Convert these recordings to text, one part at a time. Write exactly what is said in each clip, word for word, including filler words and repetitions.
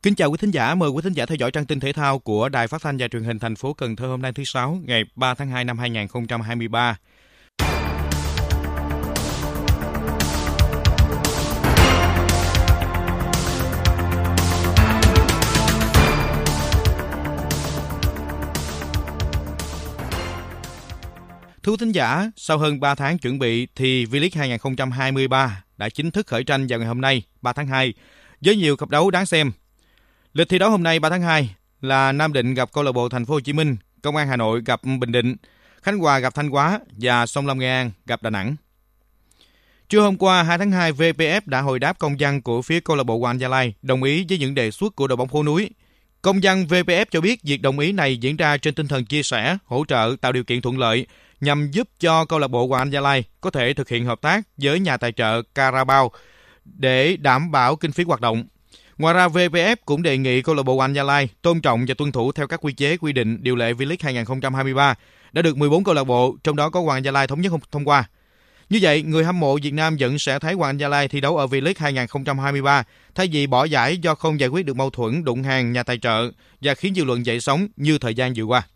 Kính chào quý thính giả, mời quý thính giả theo dõi trang tin thể thao của Đài Phát thanh và Truyền hình thành phố Cần Thơ hôm nay thứ Sáu, ngày ba tháng hai năm hai nghìn không trăm hai mươi ba. Thưa quý thính giả, sau hơn ba tháng chuẩn bị thì V-League hai không hai ba đã chính thức khởi tranh vào ngày hôm nay, ba tháng hai, với nhiều cặp đấu đáng xem. Lịch thi đấu hôm nay ba tháng hai là Nam Định gặp câu lạc bộ Thành phố Hồ Chí Minh, Công an Hà Nội gặp Bình Định, Khánh Hòa gặp Thanh Hóa và Sông Lam Nghệ An gặp Đà Nẵng. Trưa hôm qua hai tháng hai, vê pê ép đã hồi đáp công văn của phía câu lạc bộ Hoàng Anh Gia Lai đồng ý với những đề xuất của đội bóng Phố Núi. Công văn vê pê ép cho biết việc đồng ý này diễn ra trên tinh thần chia sẻ, hỗ trợ, tạo điều kiện thuận lợi nhằm giúp cho câu lạc bộ Hoàng Anh Gia Lai có thể thực hiện hợp tác với nhà tài trợ Carabao để đảm bảo kinh phí hoạt động. Ngoài ra, vê pê ép cũng đề nghị câu lạc bộ Hoàng Anh Gia Lai tôn trọng và tuân thủ theo các quy chế quy định điều lệ V-League hai không hai ba đã được mười bốn câu lạc bộ, trong đó có Hoàng Anh Gia Lai thống nhất thông qua. Như vậy, người hâm mộ Việt Nam vẫn sẽ thấy Hoàng Anh Gia Lai thi đấu ở V-League hai không hai ba thay vì bỏ giải do không giải quyết được mâu thuẫn đụng hàng nhà tài trợ và khiến dư luận dậy sóng như thời gian vừa qua.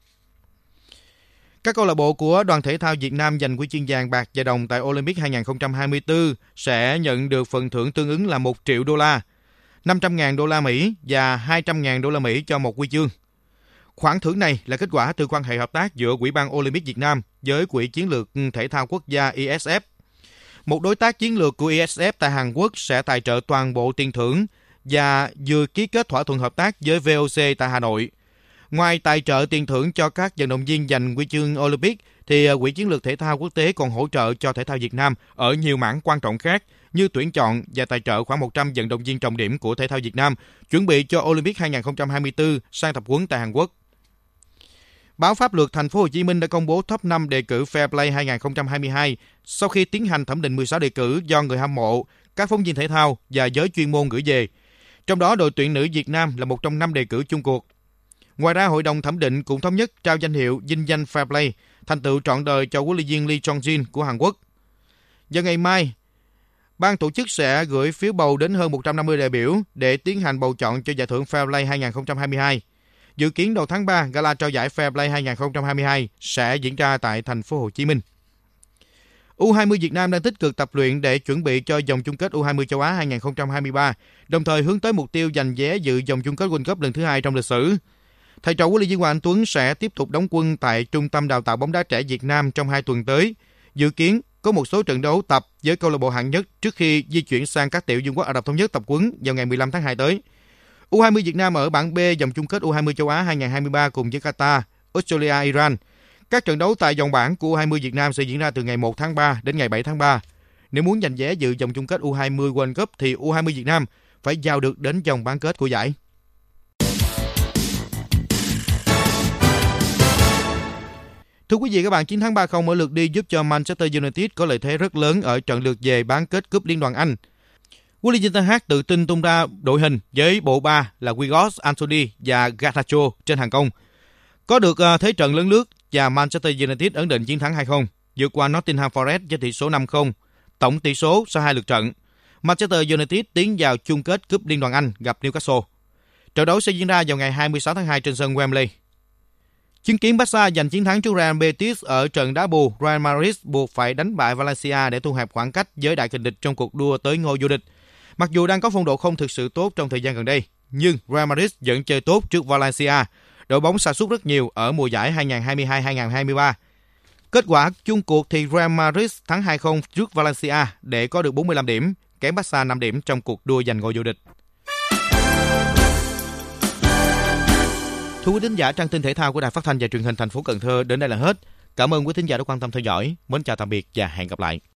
Các câu lạc bộ của đoàn thể thao Việt Nam giành huy chương vàng, bạc và đồng tại Olympic hai không hai tư sẽ nhận được phần thưởng tương ứng là một triệu đô la, năm trăm nghìn đô la Mỹ và hai trăm nghìn đô la Mỹ cho một huy chương. Khoản thưởng này là kết quả từ quan hệ hợp tác giữa Ủy ban Olympic Việt Nam với Quỹ Chiến lược Thể thao Quốc gia I S F. Một đối tác chiến lược của I S F tại Hàn Quốc sẽ tài trợ toàn bộ tiền thưởng và vừa ký kết thỏa thuận hợp tác với vê o xê tại Hà Nội. Ngoài tài trợ tiền thưởng cho các vận động viên giành huy chương Olympic, thì Quỹ Chiến lược Thể thao Quốc tế còn hỗ trợ cho thể thao Việt Nam ở nhiều mảng quan trọng khác như tuyển chọn và tài trợ khoảng một trăm vận động viên trọng điểm của thể thao Việt Nam chuẩn bị cho Olympic hai không hai tư sang tập huấn tại Hàn Quốc. Báo Pháp luật Thành phố Hồ Chí Minh đã công bố top năm đề cử Fair Play hai không hai hai sau khi tiến hành thẩm định mười sáu đề cử do người hâm mộ, các phóng viên thể thao và giới chuyên môn gửi về. Trong đó, đội tuyển nữ Việt Nam là một trong năm đề cử chung cuộc. Ngoài ra, hội đồng thẩm định cũng thống nhất trao danh hiệu vinh danh Fair Play, thành tựu trọn đời cho huấn luyện viên Lee Chong-jin của Hàn Quốc. Vào ngày mai, ban tổ chức sẽ gửi phiếu bầu đến hơn một trăm năm mươi đại biểu để tiến hành bầu chọn cho giải thưởng Fair Play hai không hai hai. Dự kiến đầu tháng ba, gala trao giải Fair Play hai không hai hai sẽ diễn ra tại Thành phố Hồ Chí Minh. U hai mươi Việt Nam đang tích cực tập luyện để chuẩn bị cho vòng chung kết U hai mươi châu Á hai không hai ba, đồng thời hướng tới mục tiêu giành vé dự vòng chung kết World Cup lần thứ hai trong lịch sử. Thầy trò huấn luyện viên Hoàng Anh Tuấn sẽ tiếp tục đóng quân tại Trung tâm Đào tạo bóng đá trẻ Việt Nam trong hai tuần tới. Dự kiến có một số trận đấu tập với câu lạc bộ hạng nhất trước khi di chuyển sang các tiểu vương quốc Ả Rập Thống Nhất tập huấn vào ngày mười lăm tháng hai tới. U hai mươi Việt Nam ở bảng B vòng chung kết U hai mươi châu Á hai không hai ba cùng với Qatar, Australia, Iran. Các trận đấu tại vòng bảng của U hai mươi Việt Nam sẽ diễn ra từ ngày một tháng ba đến ngày bảy tháng ba. Nếu muốn giành vé dự vòng chung kết U hai mươi World Cup thì U hai mươi Việt Nam phải vào được đến vòng bán kết của giải. Thưa quý vị các bạn, chiến thắng ba không ở lượt đi giúp cho Manchester United có lợi thế rất lớn ở trận lượt về bán kết cúp Liên đoàn Anh. Huấn luyện viên Ten Hag tự tin tung ra đội hình với bộ ba là Weghorst, Anthony và Garnacho trên hàng công. Có được thế trận lớn lướt và Manchester United ấn định chiến thắng hai không, vượt qua Nottingham Forest với tỷ số năm không. Tổng tỷ số sau hai lượt trận, Manchester United tiến vào chung kết cúp Liên đoàn Anh gặp Newcastle. Trận đấu sẽ diễn ra vào ngày hai mươi sáu tháng hai trên sân Wembley. Chứng kiến Barca giành chiến thắng trước Real Betis ở trận đá bù, Real Madrid buộc phải đánh bại Valencia để thu hẹp khoảng cách với đại kình địch trong cuộc đua tới ngôi vô địch. Mặc dù đang có phong độ không thực sự tốt trong thời gian gần đây, nhưng Real Madrid vẫn chơi tốt trước Valencia. Đội bóng sa sút rất nhiều ở mùa giải hai không hai hai hai không hai ba. Kết quả chung cuộc thì Real Madrid thắng hai không trước Valencia để có được bốn mươi lăm điểm, kém Barca năm điểm trong cuộc đua giành ngôi vô địch. Thưa quý thính giả, trang tin thể thao của Đài Phát thanh và Truyền hình thành phố Cần Thơ đến đây là hết. Cảm ơn quý thính giả đã quan tâm theo dõi. Mến chào tạm biệt và hẹn gặp lại.